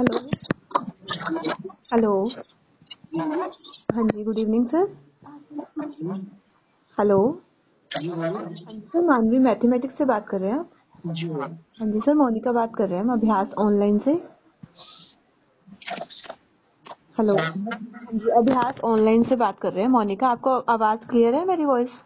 Hello. Hello. हाँ जी, good evening sir. Hello. हाँ जी सर, मानवी मैथमेटिक्स से बात कर रहे हैं आप? हाँ जी सर, मोनिका बात कर रहे हैं हम अभ्यास ऑनलाइन से। हेलो। हाँ जी, अभ्यास ऑनलाइन से बात कर रहे हैं मोनिका। आपको आवाज क्लियर है मेरी वॉइस?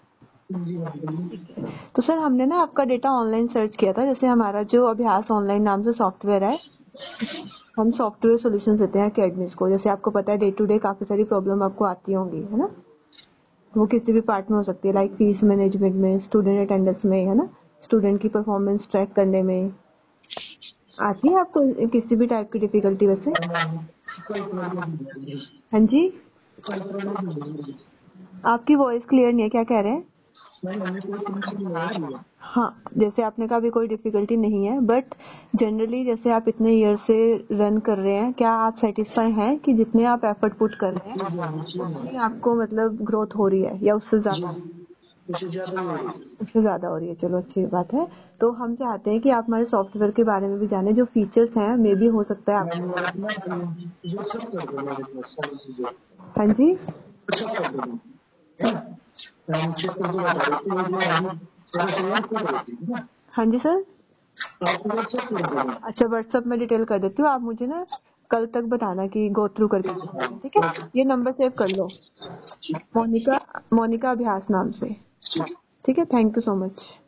तो सर हमने ना आपका डेटा ऑनलाइन सर्च किया था। जैसे हमारा जो अभ्यास ऑनलाइन नाम से सॉफ्टवेयर है, हम सॉफ्टवेयर सॉल्यूशन देते हैं अकेडमीज को। जैसे आपको पता है डे टू डे काफी सारी प्रॉब्लम आपको आती होंगी, है ना? वो किसी भी पार्ट में हो सकती है, लाइक फीस मैनेजमेंट में, स्टूडेंट अटेंडेंस में, है ना, स्टूडेंट की परफॉर्मेंस ट्रैक करने में। आती है आपको किसी भी टाइप की डिफिकल्टी वैसे? हाँ जी, आपकी वॉइस क्लियर नहीं है, क्या कह रहे हैं? हाँ, जैसे आपने कहा अभी कोई डिफिकल्टी नहीं है, बट जनरली जैसे आप इतने ईयर से रन कर रहे हैं, क्या आप सेटिस्फाई हैं कि जितने आप एफर्ट पुट कर रहे हैं उतनी आपको मतलब ग्रोथ हो रही है, या उससे ज्यादा? उससे ज्यादा हो रही है, चलो अच्छी बात है। तो हम चाहते हैं कि आप हमारे सॉफ्टवेयर के बारे में भी जाने, जो फीचर्स हैं मे भी हो सकता है आपको। हाँ जी। हाँ जी सर। अच्छा, व्हाट्सएप में डिटेल कर देती हूँ, आप मुझे ना कल तक बताना कि गो थ्रू करके, ठीक है? ये नंबर सेव कर लो, मोनिका, मोनिका अभ्यास नाम से। ठीक है, थैंक यू सो मच।